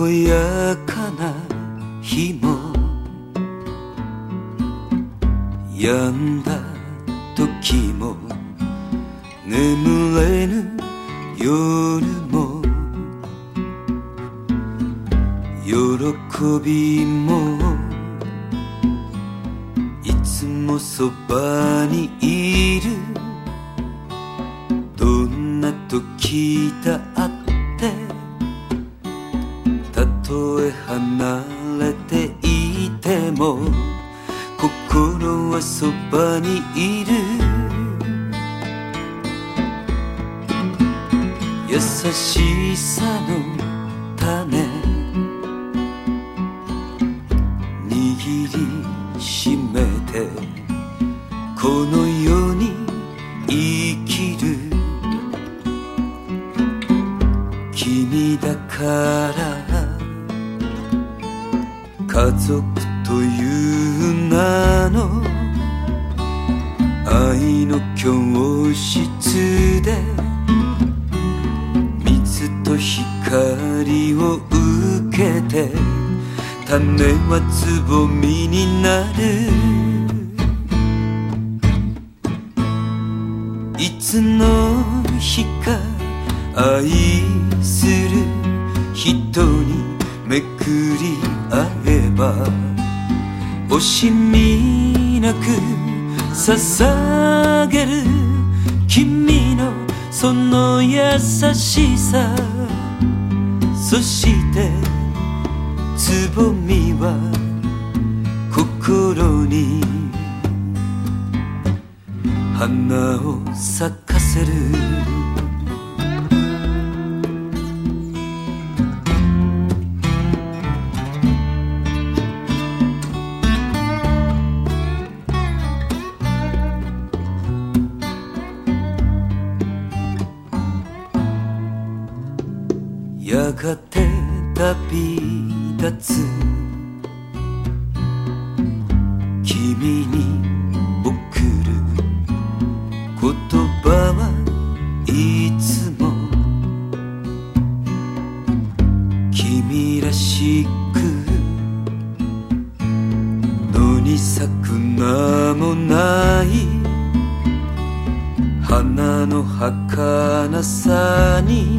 健やかな日も病んだ時も眠れぬ夜も喜びもいつもそばにいる。どんな時だってたとえ離れていても心はそばにいる。優しさの種握りしめてこの世に生きる。君だから家族という名の愛の教室で水と光を受けて種はつぼみになる。いつの日か愛する人にめくり合えば惜しみなく捧げる君のその優しさ。そしてつぼみは心に花を咲かせる。やがて旅立つ君に送る言葉はいつも君らしく野に咲く名もない花の儚さに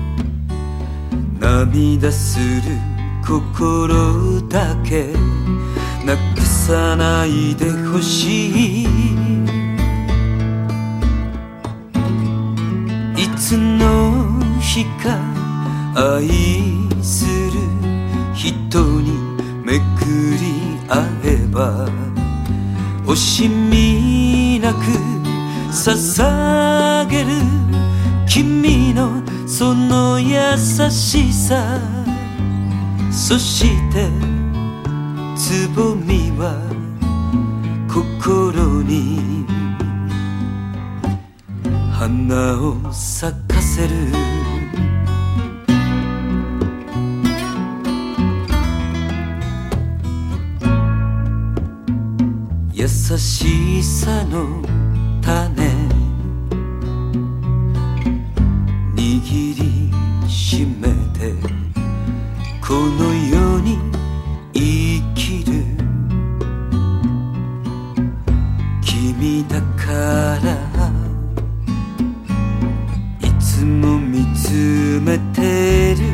涙する心だけなくさないでほしい。いつの日か愛する人にめくり合えば惜しみなく捧げる君のその優しさ。そしてつぼみは心に花を咲かせる。優しさの種握りしめてこの世に生きる。君だからいつも見つめてる。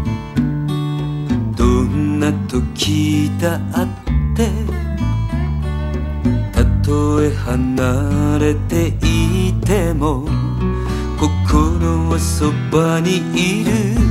どんな時だってたとえ離れていても心はそばにいる。